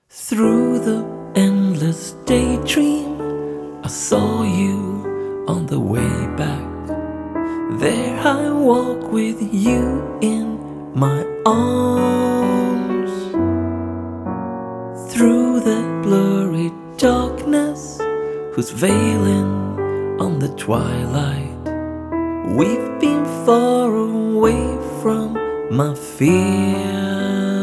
Through the endless daydream, I saw you on the way back. There I walk with you in my arms. Through the blurry darkness, who's veiling on the twilight, we've been far away from my fears.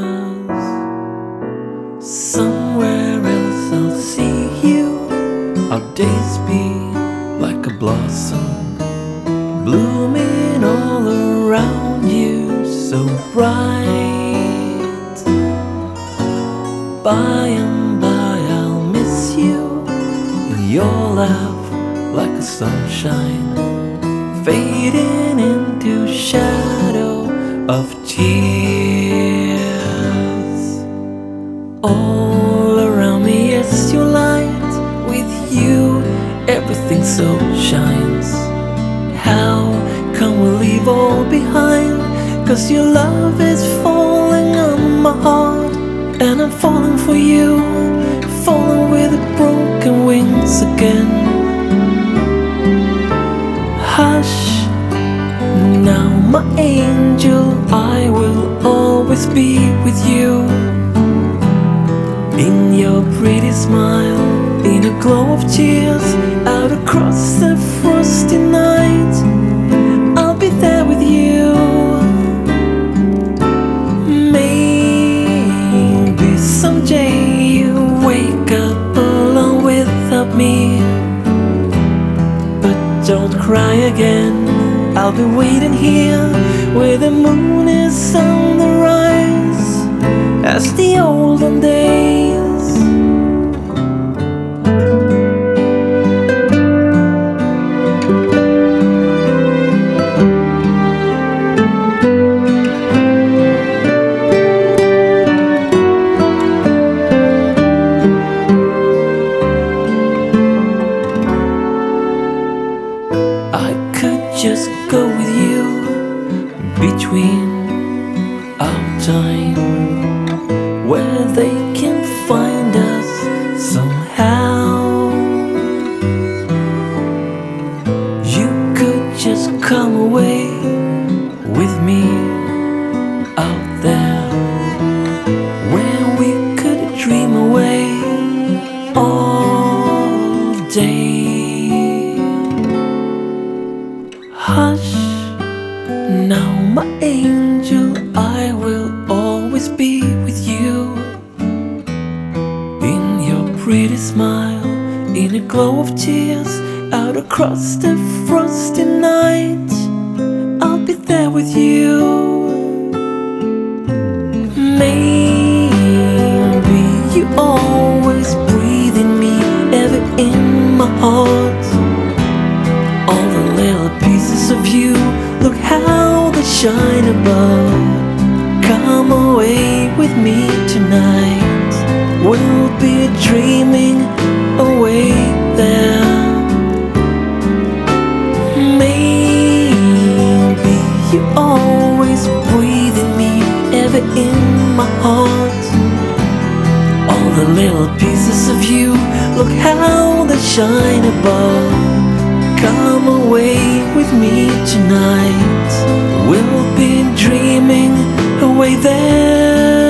Somewhere else I'll see you, our days be like a blossom, blooming all around you, so bright. By and by I'll miss you, and your laugh like a sunshine, fading into shadow of tears. All around me is your light. With you everything so shines. How can we leave all behind? 'Cause your love is falling on my heart, and I'm falling for you, falling with broken wings again. Hush, now my angel, I will always be with you. In your pretty smile, in a glow of tears, out across the frosty night, I'll be there with you. Maybe someday you wake up alone without me, but don't cry again. I'll be waiting here where the moon is on the rise, as the olden days. I could just go with you between our time, where they can find us somehow. You could just come away with me out there, where we could dream away all day. Hush, now my angel, I will always be with you. In your pretty smile, in a glow of tears, out across the frosty night, I'll be there with you. Maybe you always breathe in me, ever in my heart. All the little pieces of you, look how they shine above. Come away with me tonight, we'll be dreaming away there. Maybe you always breathe in me, ever in my heart. All the little pieces of you, look how they shine above. Come away with me tonight, we'll be dreaming away there.